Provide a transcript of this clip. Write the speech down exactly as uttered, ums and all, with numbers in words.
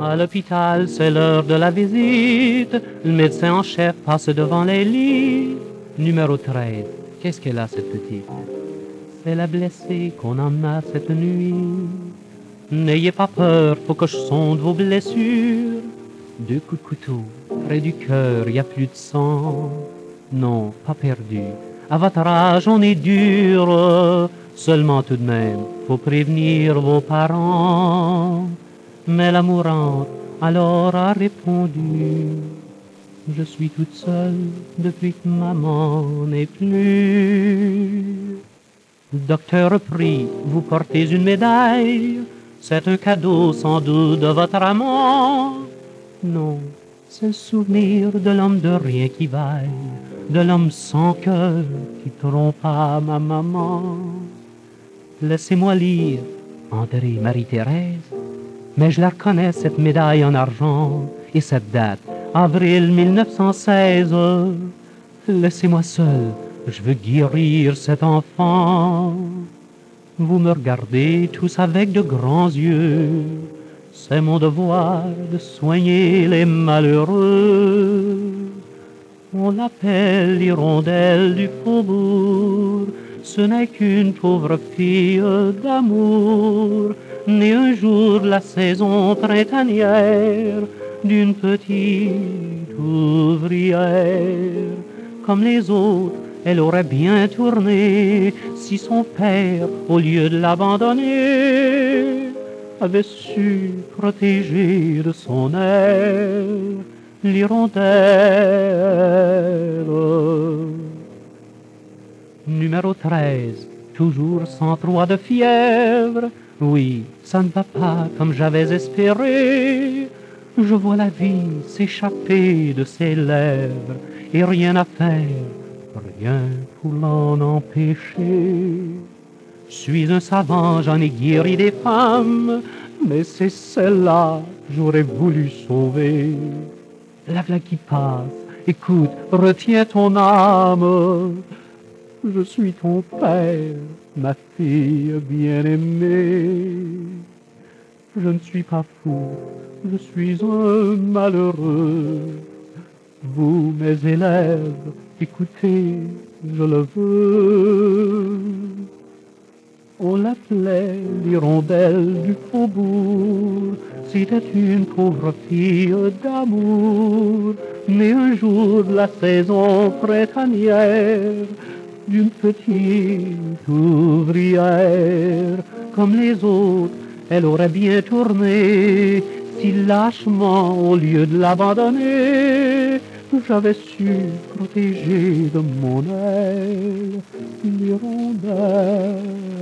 À l'hôpital, c'est l'heure de la visite. Le médecin en chef passe devant les lits. Numéro treize. Qu'est-ce qu'elle a, cette petite? C'est la blessée qu'on emmena cette nuit. N'ayez pas peur, faut que je sonde vos blessures. Deux coups de couteau, près du cœur, y a plus de sang. Non, pas perdu. À votre âge, on est dur. Seulement tout de même, faut prévenir vos parents. Mais la mourante alors a répondu: je suis toute seule depuis que maman n'est plus. Le docteur prie, vous portez une médaille. C'est un cadeau sans doute de votre amant. Non, c'est le souvenir de l'homme de rien qui vaille, de l'homme sans cœur qui trompa ma maman. Laissez-moi lire André Marie-Thérèse, mais je la reconnais cette médaille en argent et cette date, avril mille neuf cent seize. Laissez-moi seul, je veux guérir cet enfant. Vous me regardez tous avec de grands yeux. C'est mon devoir de soigner les malheureux. On l'appelle l'hirondelle du faubourg. Ce n'est qu'une pauvre fille d'amour, née un jour de la saison printanière d'une petite ouvrière. Comme les autres, elle aurait bien tourné si son père, au lieu de l'abandonner, avait su protéger de son aile l'hirondelle. Numéro treize, toujours cent trois de fièvre. Oui, ça ne va pas comme j'avais espéré. Je vois la vie s'échapper de ses lèvres et rien à faire, rien pour l'en empêcher. Je suis un savant, j'en ai guéri des femmes, mais c'est celle-là que j'aurais voulu sauver. La voilà qui passe, écoute, retiens ton âme. Je suis ton père, ma fille bien-aimée. Je ne suis pas fou, je suis un malheureux. Vous, mes élèves, écoutez, je le veux. On l'appelait l'hirondelle du faubourg. C'était une pauvre fille d'amour, née un jour de la saison printanière d'une petite ouvrière. Comme les autres, elle aurait bien tourné si lâchement, au lieu de l'abandonner, j'avais su protéger de mon aile l'hirondelle.